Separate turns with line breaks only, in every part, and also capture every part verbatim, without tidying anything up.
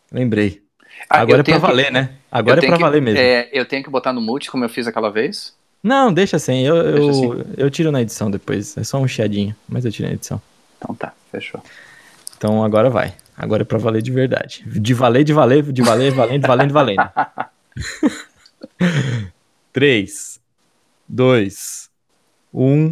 Lembrei.
Ah,
Agora
eu
é pra
tenho que,
valer, né?
eu
Agora é
tenho
pra
que,
valer mesmo.
é, eu tenho que botar no mute como eu fiz aquela vez?
Não, deixa assim. Eu,
Deixa assim?
eu, eu tiro na edição depois. É só um chiadinho, mas eu tiro na edição.
Então tá, fechou.
Então agora vai. Agora é pra valer de verdade. De valer, de valer, de valer, valendo, valendo, valendo. Três, dois, um.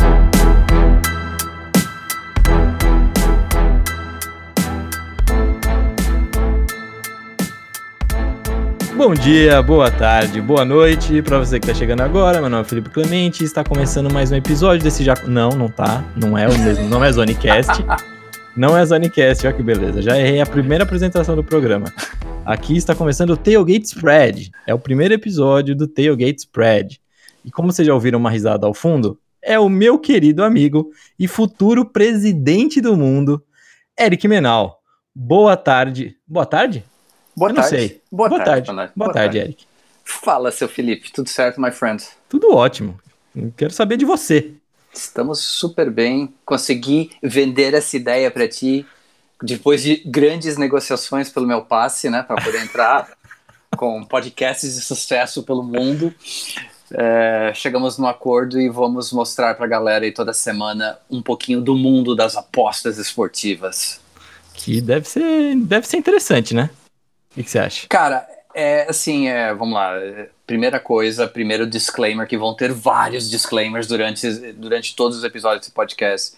Bom dia, boa tarde, boa noite pra você que tá chegando agora. Meu nome é Felipe Clemente e está começando mais um episódio desse já. Não, não tá. Não é o mesmo. Não é Zonecast. Não é Zonecast, olha que beleza. Já errei a primeira apresentação do programa. Aqui está começando o Tailgate Spread. É o primeiro episódio do Tailgate Spread. E como vocês já ouviram uma risada ao fundo, é o meu querido amigo e futuro presidente do mundo, Eric Menal. Boa tarde. Boa tarde?
Boa
Eu não
tarde.
sei.
Boa
Boa
tarde,
tarde.
Fernando.
Boa
Boa
tarde,
tarde.
Eric.
Fala, seu Felipe. Tudo certo, my friend?
Tudo ótimo. Quero saber de você.
Estamos super bem. Consegui vender essa ideia para ti depois de grandes negociações pelo meu passe, né, para poder entrar com podcasts de sucesso pelo mundo. É, chegamos num acordo e vamos mostrar para a galera aí toda semana um pouquinho do mundo das apostas esportivas.
Que deve ser, deve ser interessante, né? O que, que você acha?
Cara, é assim, é, vamos lá. Primeira coisa, primeiro disclaimer, que vão ter vários disclaimers durante, durante todos os episódios desse podcast.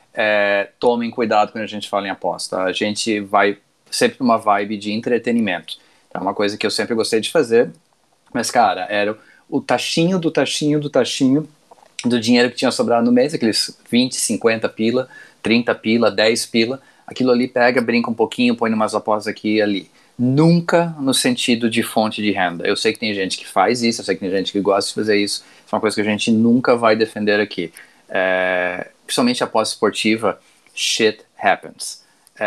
É, tomem cuidado quando a gente fala em aposta. A gente vai sempre numa vibe de entretenimento. É uma coisa que eu sempre gostei de fazer. Mas, cara, era o tachinho do tachinho do tachinho do dinheiro que tinha sobrado no mês, aqueles vinte, cinquenta pila, trinta pila, dez pila. Aquilo ali pega, brinca um pouquinho, põe umas apostas aqui e ali. Nunca no sentido de fonte de renda. Eu sei que tem gente que faz isso, eu sei que tem gente que gosta de fazer isso. Isso é uma coisa que a gente nunca vai defender aqui. É, principalmente a aposta esportiva, shit happens.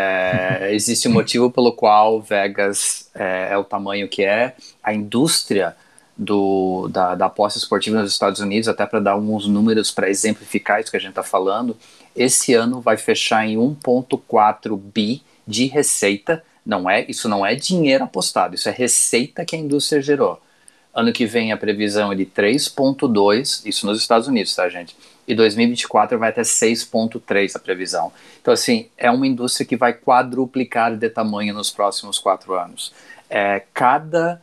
É, existe um motivo pelo qual Vegas é, é o tamanho que é. A indústria do, da, da aposta esportiva nos Estados Unidos, até para dar alguns números para exemplificar isso que a gente está falando, esse ano vai fechar em um vírgula quatro bi de receita. Não é, isso não é dinheiro apostado, isso é receita que a indústria gerou. Ano que vem a previsão é de três vírgula dois, isso nos Estados Unidos, tá, gente? E dois mil e vinte e quatro vai até seis vírgula três a previsão. Então, assim, é uma indústria que vai quadruplicar de tamanho nos próximos quatro anos. É, cada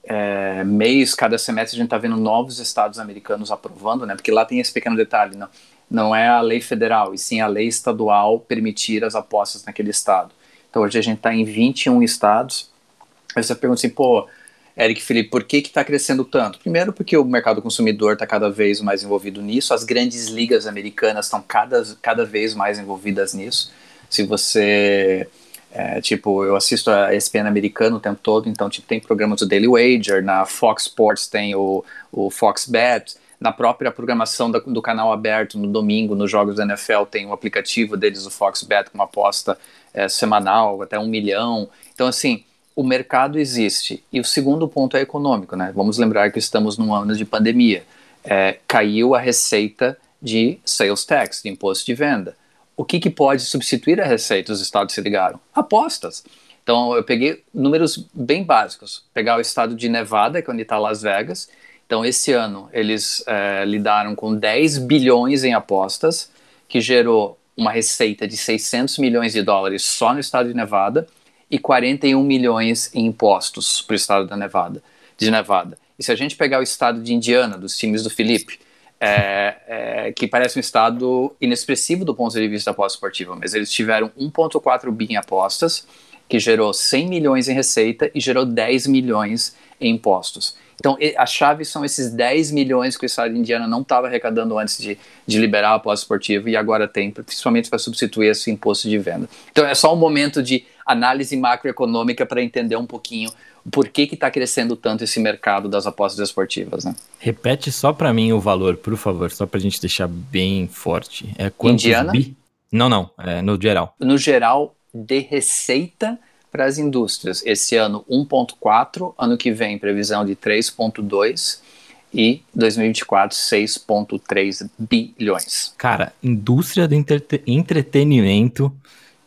é, mês, cada semestre, a gente está vendo novos estados americanos aprovando, né? Porque lá tem esse pequeno detalhe, não, não é a lei federal, e sim a lei estadual permitir as apostas naquele estado. Então, hoje a gente está em vinte e um estados. Aí você pergunta assim, pô, Eric, Felipe, por que que está crescendo tanto? Primeiro porque o mercado consumidor está cada vez mais envolvido nisso, as grandes ligas americanas estão cada, cada vez mais envolvidas nisso. Se você, é, tipo, eu assisto a E S P N americano o tempo todo, então tipo, tem programas do Daily Wager, na Fox Sports tem o, o Fox Bet, na própria programação da, do canal aberto no domingo, nos jogos da N F L, tem o aplicativo deles, o Fox Bet, com uma aposta é, semanal, até um milhão. Então, assim, o mercado existe. E o segundo ponto é econômico, né? Vamos lembrar que estamos num ano de pandemia. É, caiu a receita de sales tax, de imposto de venda. O que, que pode substituir a receita? Os estados se ligaram? Apostas. Então eu peguei números bem básicos. Pegar o estado de Nevada, que é onde está Las Vegas. Então esse ano eles é, lidaram com dez bilhões em apostas, que gerou uma receita de seiscentos milhões de dólares só no estado de Nevada, e quarenta e um milhões em impostos para o estado da Nevada, de Nevada. E se a gente pegar o estado de Indiana, dos times do Felipe, é, é, que parece um estado inexpressivo do ponto de vista da aposta esportiva, mas eles tiveram um vírgula quatro bi em apostas, que gerou cem milhões em receita e gerou dez milhões em impostos. Então, a chave são esses dez milhões que o estado de Indiana não estava arrecadando antes de, de liberar a aposta esportiva e agora tem, principalmente para substituir esse imposto de venda. Então, é só um momento de análise macroeconômica para entender um pouquinho por que está crescendo tanto esse mercado das apostas esportivas, né?
Repete só pra mim o valor, por favor, só pra gente deixar bem forte. É quantos
Indiana,
bi? Não, não, é no geral.
no geral, de receita para as indústrias. Esse ano um vírgula quatro, ano que vem previsão de três vírgula dois e dois mil e vinte e quatro seis vírgula três bilhões.
Cara, indústria do entrete- entretenimento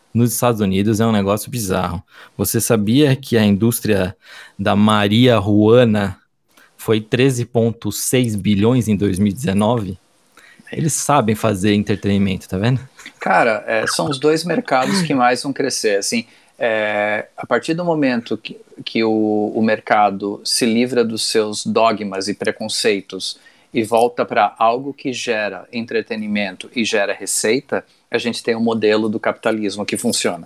nos Estados Unidos é um negócio bizarro. Você sabia que a indústria da marihuana foi treze vírgula seis bilhões em dois mil e dezenove? Eles sabem fazer entretenimento, tá vendo?
Cara, é, são os dois mercados que mais vão crescer. Assim, é, a partir do momento que, que o, o mercado se livra dos seus dogmas e preconceitos e volta para algo que gera entretenimento e gera receita, a gente tem um modelo do capitalismo que funciona.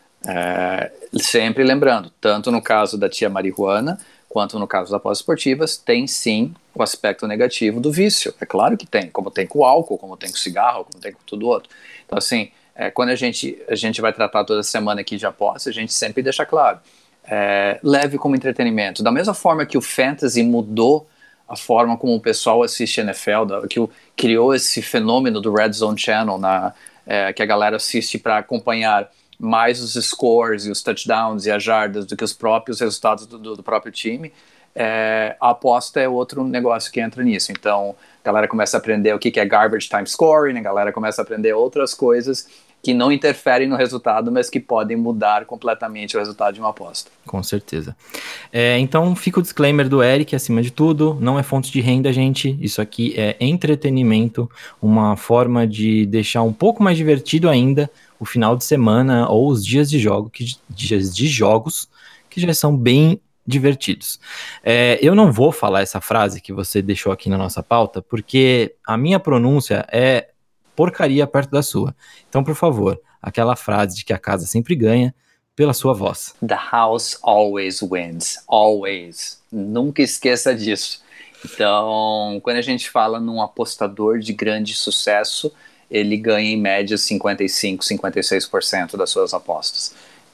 É, sempre lembrando, tanto no caso da tia marihuana, quanto no caso das apostas esportivas, tem sim o aspecto negativo do vício. É claro que tem, como tem com o álcool, como tem com o cigarro, como tem com tudo outro. Então, assim, é, quando a gente, a gente vai tratar toda semana aqui de apostas, a gente sempre deixa claro, é, leve como entretenimento. Da mesma forma que o fantasy mudou a forma como o pessoal assiste N F L, da, que o, criou esse fenômeno do Red Zone Channel, na, é, que a galera assiste para acompanhar mais os scores e os touchdowns e as jardas do que os próprios resultados do, do, do próprio time, é, a aposta é outro negócio que entra nisso. Então, a galera começa a aprender o que, que é garbage time scoring, a galera começa a aprender outras coisas que não interferem no resultado, mas que podem mudar completamente o resultado de uma aposta.
Com certeza. É, então, fica o disclaimer do Eric, acima de tudo, não é fonte de renda, gente. Isso aqui é entretenimento, uma forma de deixar um pouco mais divertido ainda o final de semana ou os dias de jogo, que, dias de jogos que já são bem divertidos. É, eu não vou falar essa frase que você deixou aqui na nossa pauta, porque a minha pronúncia é porcaria perto da sua. Então, por favor, aquela frase de que a casa sempre ganha, pela sua voz.
The house always wins. Always. Nunca esqueça disso. Então, quando a gente fala num apostador de grande sucesso, ele ganha em média cinquenta e cinco, cinquenta e seis por cento das suas apostas.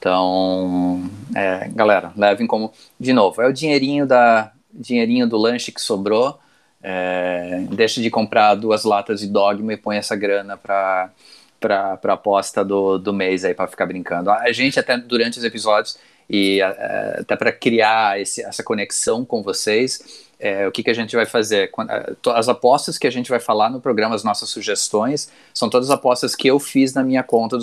Então, é, galera, levem como... De novo, é o dinheirinho, da, dinheirinho do lanche que sobrou. É, deixa de comprar duas latas de Dogma e põe essa grana para para a aposta do, do mês aí, para ficar brincando. A gente até durante os episódios e uh, até para criar esse, essa conexão com vocês, é, o que, que a gente vai fazer? As apostas que a gente vai falar no programa, as nossas sugestões, são todas apostas que eu fiz na minha conta do...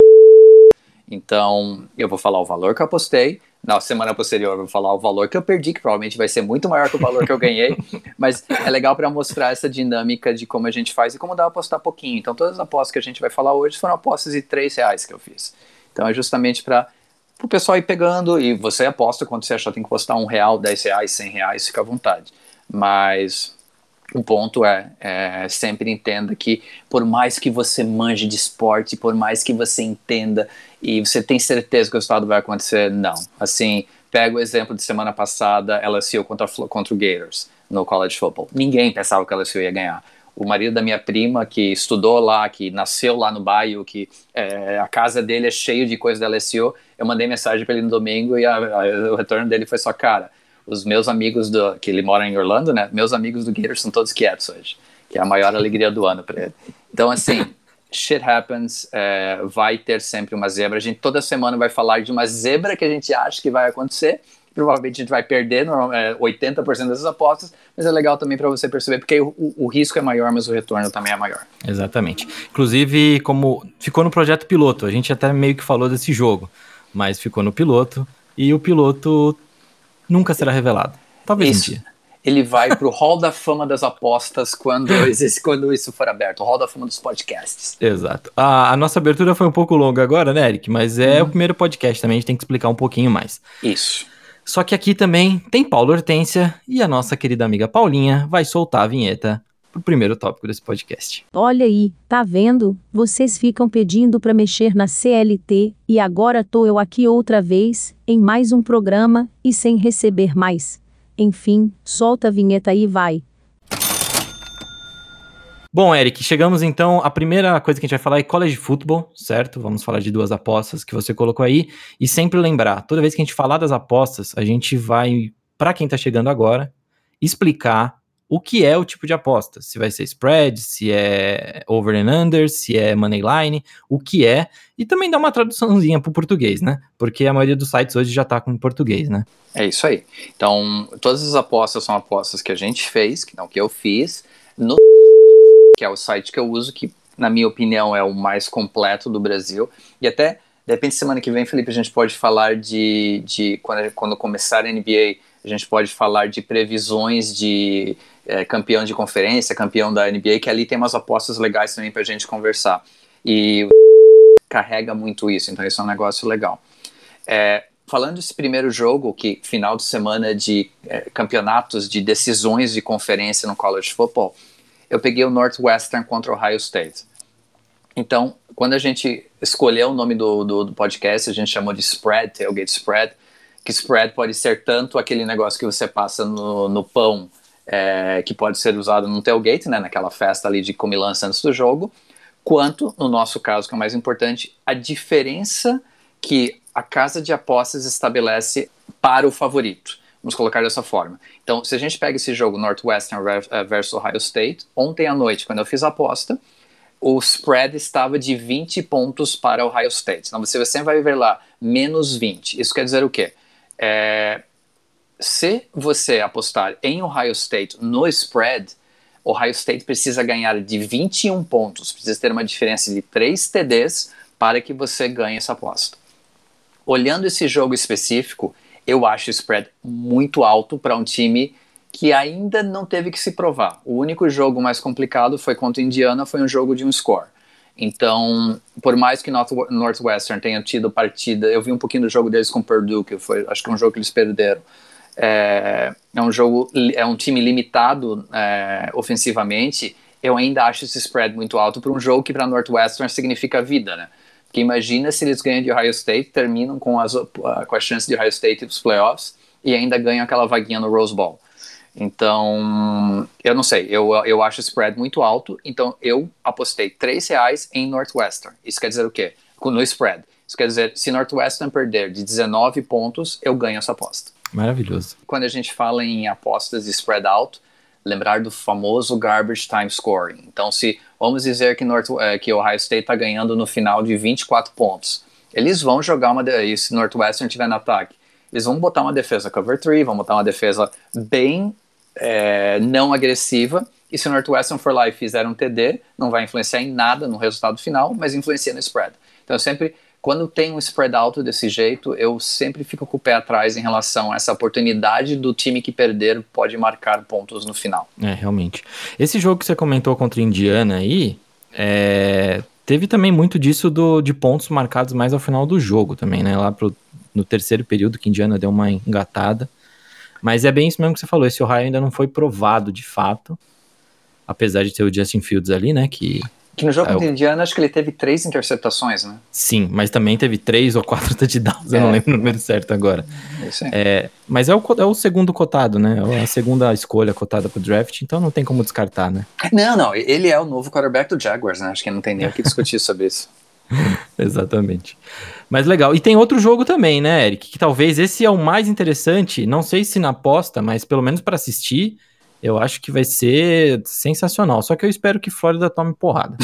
Então, eu vou falar o valor que eu apostei. Na semana posterior eu vou falar o valor que eu perdi, que provavelmente vai ser muito maior que o valor que eu ganhei, mas é legal para mostrar essa dinâmica de como a gente faz e como dá para apostar pouquinho. Então todas as apostas que a gente vai falar hoje foram apostas de três reais que eu fiz. Então é justamente para o pessoal ir pegando, e você aposta quando você achar que tem que apostar um real, dez reais, cem reais, fica à vontade. Mas o ponto é, é, sempre entenda que por mais que você manje de esporte, por mais que você entenda e você tem certeza que o resultado vai acontecer, não. Assim, pega o exemplo de semana passada, L S U contra, contra o Gators no college football. Ninguém pensava que o L S U ia ganhar. O marido da minha prima, que estudou lá, que nasceu lá no bairro, que é, a casa dele é cheio de coisas da L S U, eu mandei mensagem para ele no domingo e a, a, o retorno dele foi só, cara, os meus amigos, do, que ele mora em Orlando, né, meus amigos do Gators são todos quietos hoje, que é a maior alegria do ano para ele. Então, assim, shit happens, é, vai ter sempre uma zebra. A gente toda semana vai falar de uma zebra que a gente acha que vai acontecer. Provavelmente a gente vai perder é, oitenta por cento dessas apostas, mas é legal também para você perceber, porque o, o, o risco é maior, mas o retorno também é maior.
Exatamente. Inclusive, como ficou no projeto piloto, a gente até meio que falou desse jogo, mas ficou no piloto, e o piloto nunca será revelado. Talvez
Isso.
um dia.
Ele vai pro Hall da Fama das apostas quando, existe, quando isso for aberto. O Hall da Fama dos podcasts.
Exato. A, a nossa abertura foi um pouco longa agora, né, Eric? Mas é uhum. o primeiro podcast também, a gente tem que explicar um pouquinho mais.
Isso.
Só que aqui também tem Paulo Hortência e a nossa querida amiga Paulinha vai soltar a vinheta pro primeiro tópico desse podcast.
Olha aí, tá vendo? Vocês ficam pedindo pra mexer na C L T e agora tô eu aqui outra vez, em mais um programa e sem receber mais. Enfim, solta a vinheta aí e vai.
Bom, Eric, chegamos então, a primeira coisa que a gente vai falar é college football, certo? Vamos falar de duas apostas que você colocou aí, e sempre lembrar, toda vez que a gente falar das apostas, a gente vai, para quem tá chegando agora, explicar o que é o tipo de aposta, se vai ser spread, se é over and under, se é money line, o que é, e também dar uma traduçãozinha pro português, né? Porque a maioria dos sites hoje já tá com português, né?
É isso aí. Então, todas as apostas são apostas que a gente fez, que não que eu fiz, no que é o site que eu uso, que na minha opinião é o mais completo do Brasil, e até De repente, semana que vem, Felipe, a gente pode falar de, de quando, quando começar a N B A, a gente pode falar de previsões de é, campeão de conferência, campeão da N B A, que ali tem umas apostas legais também pra gente conversar. E o carrega muito isso, então isso é um negócio legal. É, falando desse primeiro jogo, que final de semana de é, campeonatos, de decisões de conferência no college football, eu peguei o Northwestern contra o Ohio State. Então, quando a gente escolheu o nome do, do, do podcast, a gente chamou de Spread, Tailgate Spread, que spread pode ser tanto aquele negócio que você passa no, no pão, é, que pode ser usado no tailgate, né, naquela festa ali de comilança antes do jogo, quanto, no nosso caso, que é o mais importante, a diferença que a casa de apostas estabelece para o favorito. Vamos colocar dessa forma. Então, se a gente pega esse jogo Northwestern versus Ohio State, ontem à noite, quando eu fiz a aposta, o spread estava de vinte pontos para Ohio State. Então, você sempre vai ver lá, menos vinte. Isso quer dizer o quê? É, se você apostar em Ohio State no spread, Ohio State precisa ganhar de vinte e um pontos, precisa ter uma diferença de três T Ds para que você ganhe essa aposta. Olhando esse jogo específico, eu acho o spread muito alto para um time que ainda não teve que se provar. O único jogo mais complicado foi contra a Indiana, foi um jogo de um score. Então, por mais que North, Northwestern tenha tido partida, eu vi um pouquinho do jogo deles com Purdue, que foi, acho que é um jogo que eles perderam. É, é um jogo, é um time limitado é, ofensivamente. Eu ainda acho esse spread muito alto para um jogo que para Northwestern significa vida, né? Porque imagina se eles ganham de Ohio State, terminam com as, com a chance de Ohio State ir para os playoffs e ainda ganham aquela vaguinha no Rose Bowl. Então, eu não sei, eu, eu acho o spread muito alto, então eu apostei três reais em Northwestern. Isso quer dizer o quê? No spread. Isso quer dizer, se Northwestern perder de dezenove pontos, eu ganho essa aposta.
Maravilhoso.
Quando a gente fala em apostas de spread alto, lembrar do famoso garbage time scoring. Então, se vamos dizer que, North, eh, que Ohio State está ganhando no final de vinte e quatro pontos, eles vão jogar uma... E se Northwestern estiver no ataque, eles vão botar uma defesa cover três, vão botar uma defesa bem é, não agressiva, e se o Northwestern for lá e fizer um T D, não vai influenciar em nada no resultado final, mas influencia no spread. Então, eu sempre... Quando tem um spread alto desse jeito, eu sempre fico com o pé atrás em relação a essa oportunidade do time que perder pode marcar pontos no final.
É, realmente. Esse jogo que você comentou contra a Indiana aí, é, teve também muito disso do, de pontos marcados mais ao final do jogo também, né? Lá pro, no terceiro período que a Indiana deu uma engatada. Mas é bem isso mesmo que você falou, esse Ohio ainda não foi provado de fato, apesar de ter o Justin Fields ali, né, que...
Que no jogo
é,
contra o Indiana, acho que ele teve três interceptações, né?
Sim, mas também teve três ou quatro touchdowns, eu
É.
não lembro o número certo agora.
Isso aí.
É, mas é o, é o segundo cotado, né? É a segunda escolha cotada pro draft, então não tem como descartar, né?
Não, não, ele é o novo quarterback do Jaguars, né? Acho que não tem nem o que discutir sobre isso.
Exatamente. Mas legal. E tem outro jogo também, né, Eric? Que talvez esse é o mais interessante, não sei se na aposta, mas pelo menos para assistir, eu acho que vai ser sensacional. Só que eu espero que Flórida tome porrada.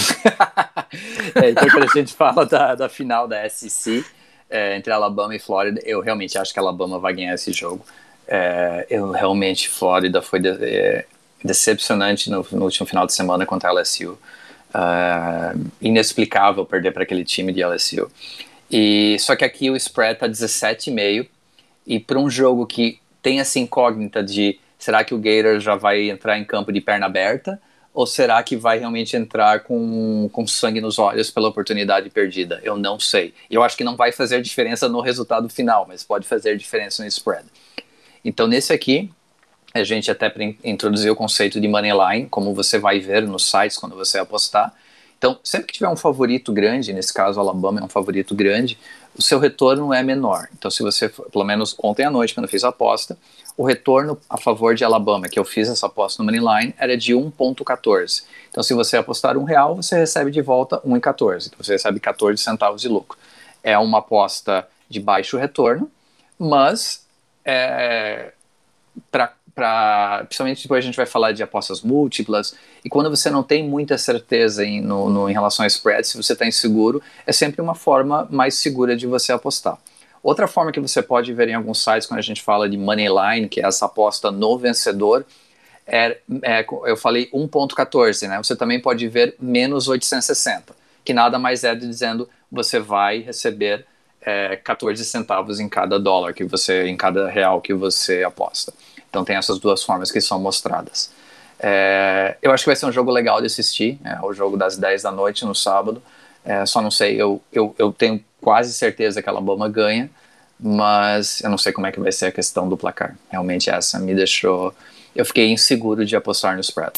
É, então, quando a gente fala da, da final da S E C, é, entre Alabama e Flórida, eu realmente acho que Alabama vai ganhar esse jogo. É, eu realmente, Flórida foi de, é, decepcionante no, no último final de semana contra a L S U. Uh, inexplicável perder para aquele time de L S U. E, só que aqui o spread está dezessete vírgula cinco, e para um jogo que tem essa incógnita de será que o Gator já vai entrar em campo de perna aberta? Ou será que vai realmente entrar com, com sangue nos olhos pela oportunidade perdida? Eu não sei. Eu acho que não vai fazer diferença no resultado final, mas pode fazer diferença no spread. Então, nesse aqui, a gente até introduziu o conceito de money line, como você vai ver nos sites quando você apostar. Então, sempre que tiver um favorito grande, nesse caso o Alabama é um favorito grande, o seu retorno é menor. Então, se você, pelo menos ontem à noite, quando eu fiz a aposta, o retorno a favor de Alabama, que eu fiz essa aposta no Moneyline, era de um vírgula quatorze. Então, se você apostar um real, você recebe de volta um vírgula quatorze. Então, você recebe quatorze centavos de lucro. É uma aposta de baixo retorno, mas, é, pra, pra, principalmente depois a gente vai falar de apostas múltiplas, e quando você não tem muita certeza em, no, no, em relação a spread, se você está inseguro, é sempre uma forma mais segura de você apostar. Outra forma que você pode ver em alguns sites quando a gente fala de money line, que é essa aposta no vencedor, é, é, eu falei um vírgula quatorze, né? Você também pode ver menos oitocentos e sessenta, que nada mais é de dizendo você vai receber é, quatorze centavos em cada dólar que você, em cada real que você aposta. Então tem essas duas formas que são mostradas. É, eu acho que vai ser um jogo legal de assistir, é o jogo das dez da noite no sábado. É, só não sei, eu, eu, eu tenho quase certeza que a Alabama ganha, mas eu não sei como é que vai ser a questão do placar. Realmente essa me deixou... Eu fiquei inseguro de apostar no spread.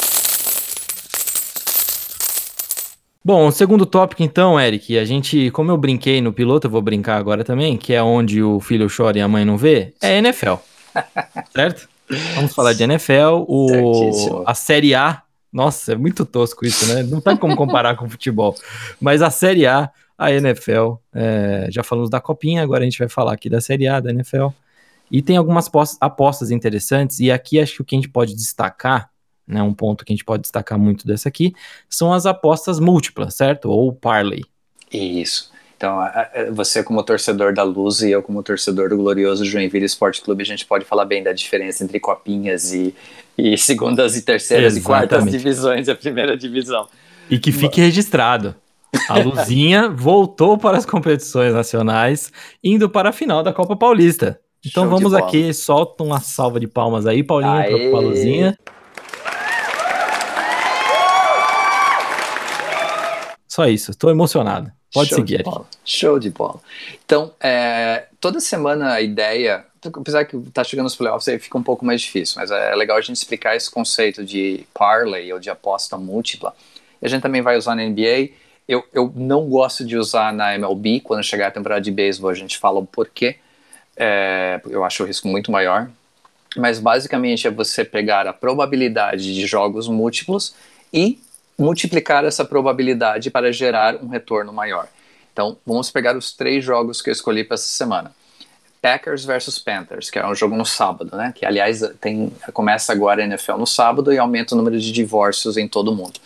Bom, o segundo tópico então, Eric, a gente, como eu brinquei no piloto, eu vou brincar agora também, que é onde o filho chora e a mãe não vê, é N F L, certo? Vamos falar de N F L, o, a Série A, nossa, é muito tosco isso, né? Não tem como comparar com o futebol, mas a Série A, a N F L, é, já falamos da Copinha, agora a gente vai falar aqui da Série A, da N F L, e tem algumas apostas interessantes, e aqui acho que o que a gente pode destacar, né, um ponto que a gente pode destacar muito dessa aqui, são as apostas múltiplas, certo? Ou parlay.
Isso. Então, você como torcedor da Luz e eu como torcedor do glorioso Joinville Esporte Clube, a gente pode falar bem da diferença entre copinhas e, e segundas e terceiras Exatamente. E quartas divisões, a primeira divisão.
E que fique registrado. A Luzinha voltou para as competições nacionais, indo para a final da Copa Paulista. Então Show vamos aqui, solta uma salva de palmas aí, Paulinha, para a Luzinha. Só isso, estou emocionado. Pode
Show
seguir.
De bola. Show de bola. Então, é, toda semana a ideia, apesar que tá chegando nos playoffs aí fica um pouco mais difícil, mas é legal a gente explicar esse conceito de parlay ou de aposta múltipla. E a gente também vai usar na N B A. Eu, eu não gosto de usar na M L B. Quando chegar a temporada de beisebol a gente fala o porquê. É, eu acho o risco muito maior. Mas basicamente é você pegar a probabilidade de jogos múltiplos e multiplicar essa probabilidade para gerar um retorno maior. Então, vamos pegar os três jogos que eu escolhi para essa semana. Packers versus Panthers, que é um jogo no sábado, né? Que, aliás, tem, começa agora a N F L no sábado e aumenta o número de divórcios em todo mundo.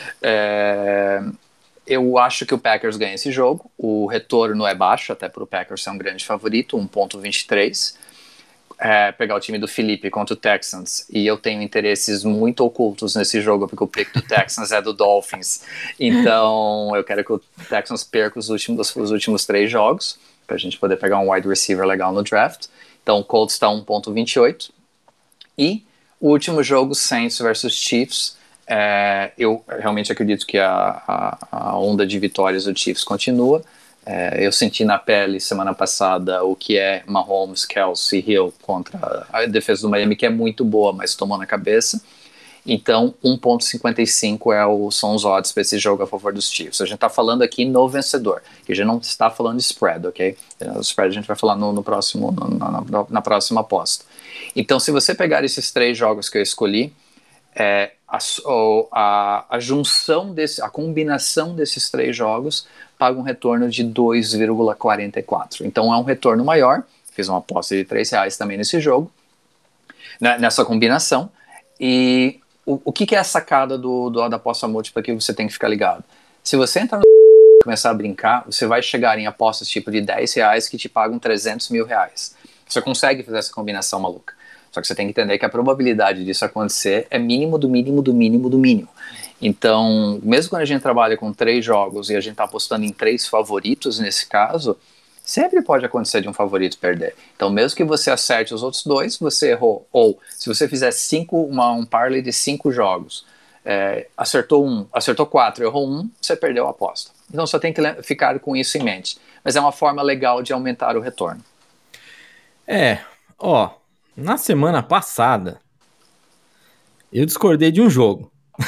É, eu acho que o Packers ganha esse jogo. O retorno é baixo, até para o Packers ser um grande favorito, um ponto vinte e três. É, pegar o time do Felipe contra o Texans, e eu tenho interesses muito ocultos nesse jogo, porque o pick do Texans é do Dolphins, então eu quero que o Texans perca os últimos, os últimos três jogos, pra gente poder pegar um wide receiver legal no draft. Então o Colts está um ponto vinte e oito, e o último jogo, Saints versus Chiefs, é, eu realmente acredito que a, a, a onda de vitórias do Chiefs continua. É, eu senti na pele semana passada o que é Mahomes, Kelce, Hill contra a defesa do Miami, que é muito boa, mas tomou na cabeça. Então, um ponto cinquenta e cinco é o, são os odds para esse jogo a favor dos Chiefs. A gente está falando aqui no vencedor, que a gente não está falando de spread, ok? O spread a gente vai falar no, no próximo, no, na, na próxima aposta. Então, se você pegar esses três jogos que eu escolhi, é, a, a, a junção, desse, a combinação desses três jogos paga um retorno de dois vírgula quarenta e quatro. Então é um retorno maior. Fiz uma aposta de três reais também nesse jogo, né, nessa combinação. E o, o que, que é a sacada do, do, da aposta múltipla que você tem que ficar ligado? Se você entrar no começar a brincar, você vai chegar em apostas tipo de dez reais que te pagam trezentos mil reais. Você consegue fazer essa combinação maluca. Só que você tem que entender que a probabilidade disso acontecer é mínimo do mínimo do mínimo do mínimo. Então, mesmo quando a gente trabalha com três jogos e a gente está apostando em três favoritos nesse caso, sempre pode acontecer de um favorito perder. Então, mesmo que você acerte os outros dois, você errou. Ou, se você fizer cinco, uma, um parlay de cinco jogos, é, acertou um, acertou quatro, errou um, você perdeu a aposta. Então, só tem que ficar com isso em mente. Mas é uma forma legal de aumentar o retorno.
É, ó, na semana passada, eu discordei de um jogo.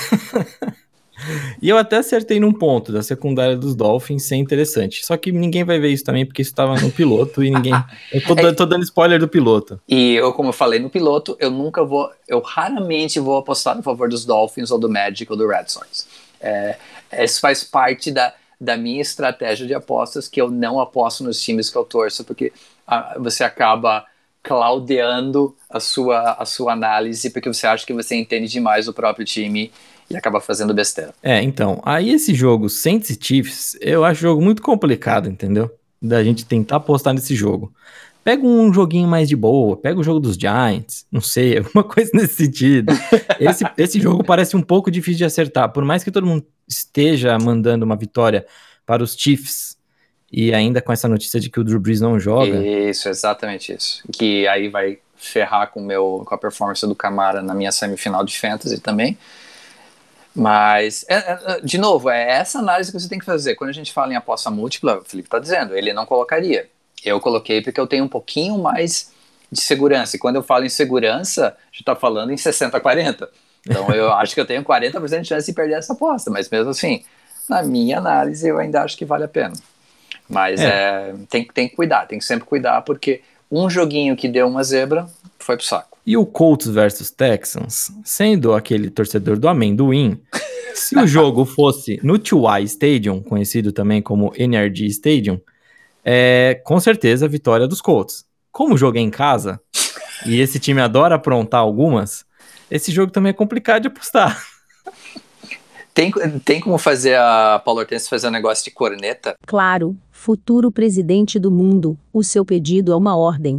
E eu até acertei num ponto da secundária dos Dolphins ser interessante. Só que ninguém vai ver isso também, porque isso estava no piloto e ninguém... Eu tô, é, tô dando spoiler do piloto.
E eu, como eu falei no piloto, eu nunca vou... Eu raramente vou apostar no favor dos Dolphins ou do Magic ou do Red Sox. É, isso faz parte da, da minha estratégia de apostas, que eu não aposto nos times que eu torço, porque ah, você acaba claudeando a sua, a sua análise, porque você acha que você entende demais o próprio time e acaba fazendo besteira.
É, então, aí esse jogo Saints e Chiefs, eu acho um jogo muito complicado, entendeu? Da gente tentar apostar nesse jogo. Pega um joguinho mais de boa, pega o jogo dos Giants, não sei, alguma coisa nesse sentido. Esse, esse jogo parece um pouco difícil de acertar, por mais que todo mundo esteja mandando uma vitória para os Chiefs, e ainda com essa notícia de que o Drew Brees não joga.
Isso, exatamente isso. Que aí vai ferrar com, o meu, com a performance do Camara na minha semifinal de Fantasy também. Mas, é, é, de novo, é essa análise que você tem que fazer. Quando a gente fala em aposta múltipla, o Felipe está dizendo, ele não colocaria. Eu coloquei porque eu tenho um pouquinho mais de segurança. E quando eu falo em segurança, a gente está falando em sessenta a quarenta. Então eu acho que eu tenho quarenta por cento de chance de perder essa aposta. Mas mesmo assim, na minha análise, eu ainda acho que vale a pena. Mas é. É, tem, tem que cuidar, tem que sempre cuidar, porque um joguinho que deu uma zebra foi pro saco.
E o Colts versus Texans, sendo aquele torcedor do amendoim, se o jogo fosse no T Y Stadium, conhecido também como N R G Stadium, é com certeza a vitória dos Colts. Como o jogo é em casa, e esse time adora aprontar algumas, esse jogo também é complicado de apostar.
Tem, tem como fazer a Paula Hortense fazer um negócio de corneta?
Claro, futuro presidente do mundo, o seu pedido é uma ordem.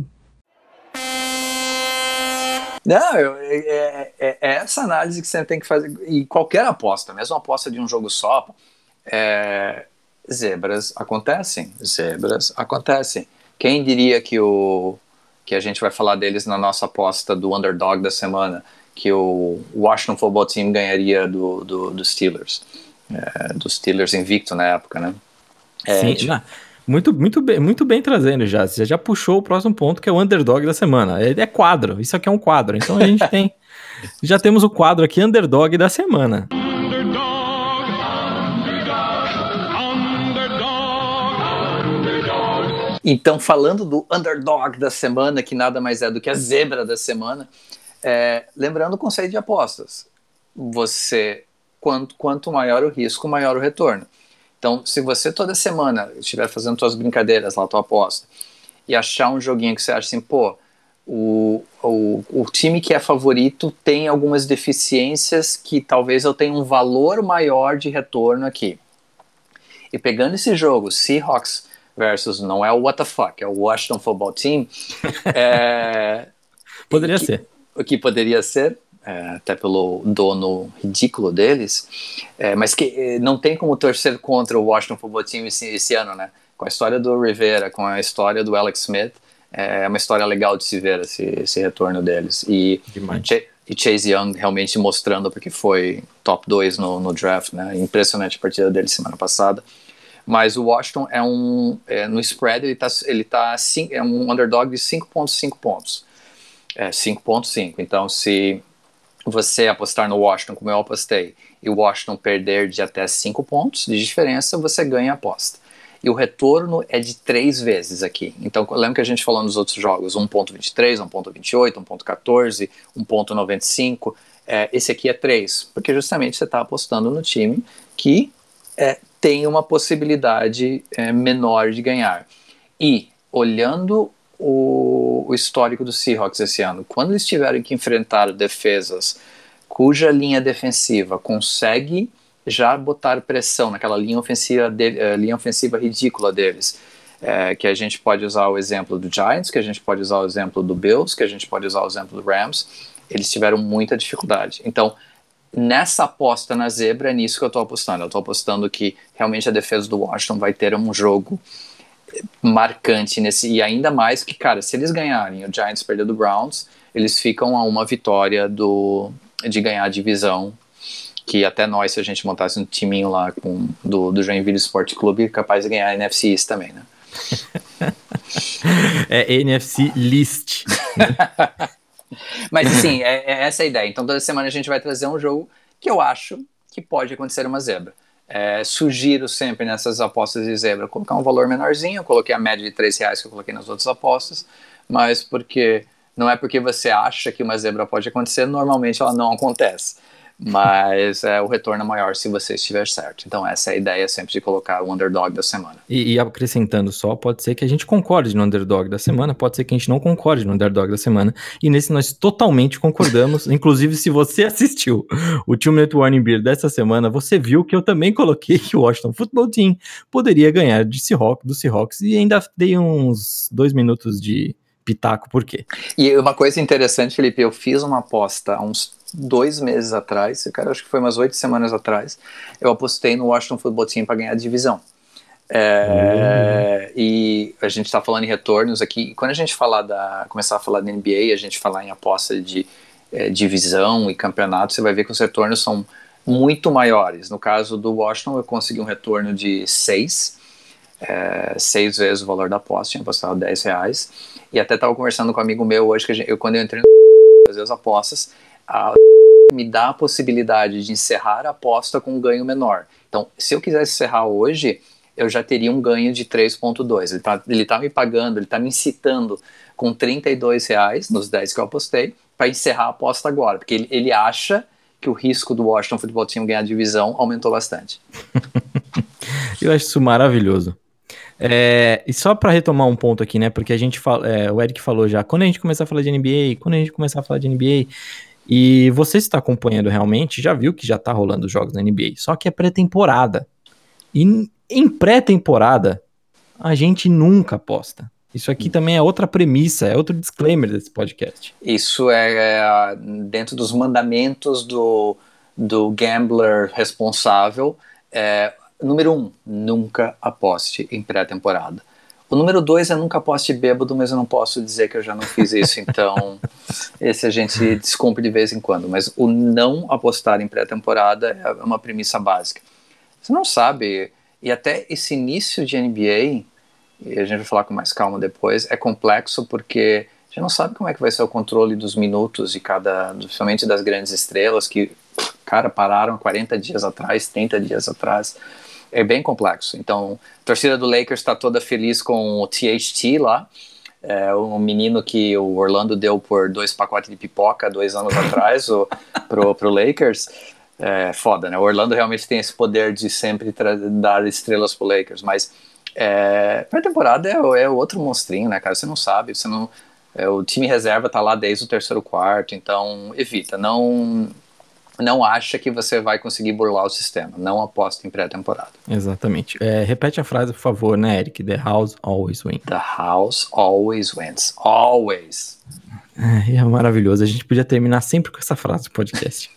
Não, eu, é, é, é essa análise que você tem que fazer. E qualquer aposta, mesmo a aposta de um jogo só, é, zebras acontecem. Zebras acontecem. Quem diria que, o, que a gente vai falar deles na nossa aposta do underdog da semana, que o Washington Football Team ganharia do, do, do Steelers. É, dos Steelers invicto na época, né? É,
Sim,
tipo,
não, muito, muito, bem, muito bem trazendo já. Você já puxou o próximo ponto, que é o underdog da semana. É, é quadro, isso aqui é um quadro. Então a gente tem, já temos o quadro aqui, underdog da semana.
Underdog, underdog, underdog, underdog.
Então, falando do underdog da semana, que nada mais é do que a zebra da semana, é, lembrando o conceito de apostas. Você, quanto, quanto maior o risco, maior o retorno. Então, se você toda semana estiver fazendo suas brincadeiras lá, tua aposta, e achar um joguinho que você acha assim, pô, o, o, o time que é favorito tem algumas deficiências que talvez eu tenha um valor maior de retorno aqui. E pegando esse jogo, Seahawks versus, não é o what the fuck, é o Washington Football Team, é,
Poderia
que,
ser.
O que poderia ser, é, até pelo dono ridículo deles, é, mas que é, não tem como torcer contra o Washington Football Team esse, esse ano, né? Com a história do Rivera, com a história do Alex Smith, é uma história legal de se ver esse, esse retorno deles. E, Ch- e Chase Young realmente mostrando porque foi top dois no, no draft, né? Impressionante a partida dele semana passada. Mas o Washington é um, é, no spread ele tá, ele tá cinco, é um underdog de cinco vírgula cinco pontos. É, cinco vírgula cinco. Então, se você apostar no Washington, como eu apostei, e o Washington perder de até cinco pontos de diferença, você ganha a aposta. E o retorno é de três vezes aqui. Então, lembra que a gente falou nos outros jogos, um ponto vinte e três, um ponto vinte e oito, um ponto quatorze, um ponto noventa e cinco. É, esse aqui é três, porque justamente você está apostando no time que é, tem uma possibilidade é, menor de ganhar. E, olhando o, o histórico do Seahawks esse ano, quando eles tiverem que enfrentar defesas cuja linha defensiva consegue já botar pressão naquela linha ofensiva, de, uh, linha ofensiva ridícula deles, é, que a gente pode usar o exemplo do Giants, que a gente pode usar o exemplo do Bills, que a gente pode usar o exemplo do Rams, eles tiveram muita dificuldade. Então, nessa aposta na zebra, é nisso que eu estou apostando. Eu estou apostando que realmente a defesa do Washington vai ter um jogo marcante nesse, e ainda mais que, cara, se eles ganharem o Giants perder do Browns, eles ficam a uma vitória do, de ganhar a divisão, que até nós, se a gente montasse um timinho lá com, do, do Joinville Sport Clube, capaz de ganhar a N F C East também, né?
É N F C List.
Mas assim, é, é essa a ideia. Então toda semana a gente vai trazer um jogo que eu acho que pode acontecer uma zebra. É, sugiro sempre nessas apostas de zebra colocar um valor menorzinho. Eu coloquei a média de três reais que eu coloquei nas outras apostas, mas porque não é porque você acha que uma zebra pode acontecer, normalmente ela não acontece. Mas é, o retorno é maior se você estiver certo. Então essa é a ideia sempre de colocar o underdog da semana.
E, e acrescentando só, pode ser que a gente concorde no underdog da semana, pode ser que a gente não concorde no underdog da semana. E nesse nós totalmente concordamos. Inclusive, se você assistiu o Two Minute Warning Beer dessa semana, você viu que eu também coloquei que o Washington Football Team poderia ganhar de Seahawks, do Seahawks, e ainda dei uns dois minutos de pitaco, por quê?
E uma coisa interessante, Felipe, eu fiz uma aposta há uns dois meses atrás, cara, acho que foi umas oito semanas atrás, eu apostei no Washington Football Team para ganhar a divisão. É, uhum. E a gente está falando em retornos aqui. Quando a gente falar da, começar a falar da N B A, a gente falar em aposta de é, divisão e campeonato, você vai ver que os retornos são muito maiores. No caso do Washington, eu consegui um retorno de seis, é, seis vezes o valor da aposta, tinha apostado dez reais. E até estava conversando com um amigo meu hoje, que a gente, eu, quando eu entrei no fazer as apostas, a me dá a possibilidade de encerrar a aposta com um ganho menor. Então, se eu quisesse encerrar hoje, eu já teria um ganho de três vírgula dois. Ele está ele tá me pagando, ele está me incitando com trinta e dois reais nos dez que eu apostei para encerrar a aposta agora, porque ele, ele acha que o risco do Washington Football Team ganhar a divisão aumentou bastante.
Eu acho isso maravilhoso. É, e só para retomar um ponto aqui, né, porque a gente fala, é, o Eric falou já, quando a gente começar a falar de N B A, quando a gente começar a falar de N B A, e você está acompanhando realmente, já viu que já tá rolando os jogos na N B A, só que é pré-temporada. E em pré-temporada, a gente nunca aposta. Isso aqui também é outra premissa, é outro disclaimer desse podcast.
Isso é, é dentro dos mandamentos do, do gambler responsável. É, número um, nunca aposte em pré-temporada. O número dois é nunca aposte bêbado, mas eu não posso dizer que eu já não fiz isso, então esse a gente descumpre de vez em quando. Mas o não apostar em pré-temporada é uma premissa básica. Você não sabe, e até esse início de N B A, e a gente vai falar com mais calma depois, é complexo porque a gente não sabe como é que vai ser o controle dos minutos de cada, principalmente das grandes estrelas que, cara, pararam quarenta dias atrás, trinta dias atrás. É bem complexo. Então, a torcida do Lakers está toda feliz com o T H T lá, é, um menino que o Orlando deu por dois pacotes de pipoca dois anos atrás o, pro, pro Lakers. É foda, né? O Orlando realmente tem esse poder de sempre dar estrelas pro Lakers, mas é, pré-temporada é, é outro monstrinho, né, cara? Você não sabe, você não, é, o time reserva tá lá desde o terceiro quarto, então evita, não... não acha que você vai conseguir burlar o sistema. Não aposta em pré-temporada.
Exatamente. É, repete a frase, por favor, né, Eric? The house always wins.
The house always wins. Always.
É, é maravilhoso. A gente podia terminar sempre com essa frase do podcast.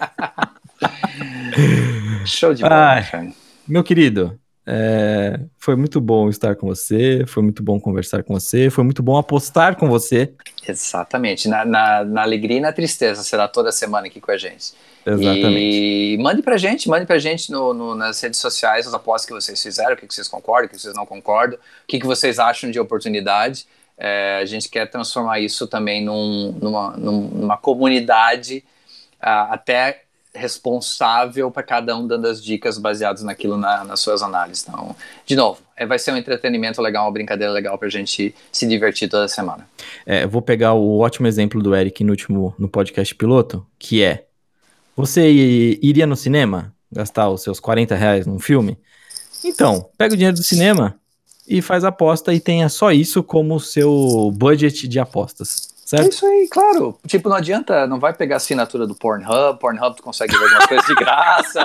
Show de bola,
ah, meu querido, é, foi muito bom estar com você, foi muito bom conversar com você, foi muito bom apostar com você.
Exatamente, na, na, na alegria e na tristeza, será toda semana aqui com a gente.
Exatamente.
E mande pra gente, mande pra gente no, no, nas redes sociais as apostas que vocês fizeram, o que, que vocês concordam, o que vocês não concordam, o que, que vocês acham de oportunidade. É, a gente quer transformar isso também num, numa, numa comunidade uh, até responsável para cada um dando as dicas baseadas naquilo na, nas suas análises. Então, de novo, é, vai ser um entretenimento legal, uma brincadeira legal pra gente se divertir toda semana.
É, eu vou pegar o ótimo exemplo do Eric no último no podcast piloto, que é: você iria no cinema gastar os seus quarenta reais num filme? Então, pega o dinheiro do cinema e faz a aposta e tenha só isso como seu budget de apostas. Certo?
É isso aí, claro. Tipo, não adianta, não vai pegar a assinatura do Pornhub, Pornhub tu consegue ver algumas coisas de graça.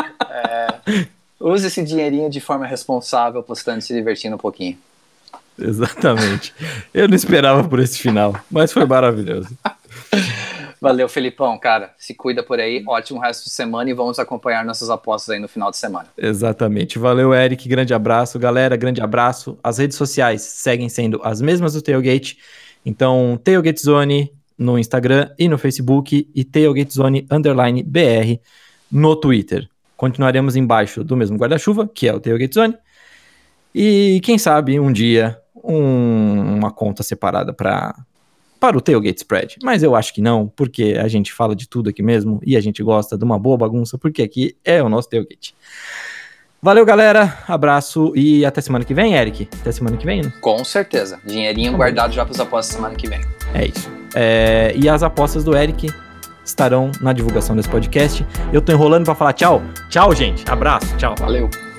É, use esse dinheirinho de forma responsável, apostando e se divertindo um pouquinho.
Exatamente. Eu não esperava por esse final, mas foi maravilhoso.
Valeu, Felipão, cara. Se cuida por aí, ótimo resto de semana e vamos acompanhar nossas apostas aí no final de semana.
Exatamente. Valeu, Eric. Grande abraço. Galera, grande abraço. As redes sociais seguem sendo as mesmas do Tailgate. Então, Tailgate Zone no Instagram e no Facebook e Tailgate Zone underline B R no Twitter. Continuaremos embaixo do mesmo guarda-chuva, que é o Tailgate Zone. E quem sabe um dia um, uma conta separada pra, para o Tailgate Spread. Mas eu acho que não, porque a gente fala de tudo aqui mesmo e a gente gosta de uma boa bagunça, porque aqui é o nosso Tailgate. Valeu, galera. Abraço e até semana que vem, Eric. Até semana que vem, né?
Com certeza. Dinheirinho guardado já para as apostas semana que vem.
É isso. É, e as apostas do Eric estarão na divulgação desse podcast. Eu tô enrolando para falar tchau. Tchau, gente. Abraço. Tchau.
Valeu.